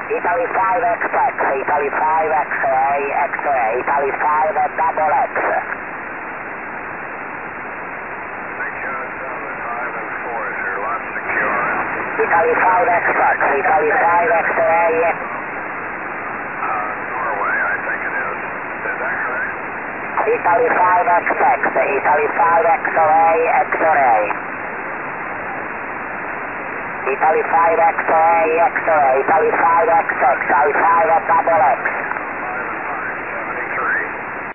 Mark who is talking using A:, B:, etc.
A: Italy 5 X-X, Italy 5 X-ray, X-ray, Italy 5 double X. Italy 5 X-X, Italy 5 X-ray.
B: Norway, I think it is. Is that correct?
A: Italy 5 X-X, Italy 5 X-ray, X-ray. Italy 5 X-ray, X-ray, Italy 5 X-X, Italy 5 double X.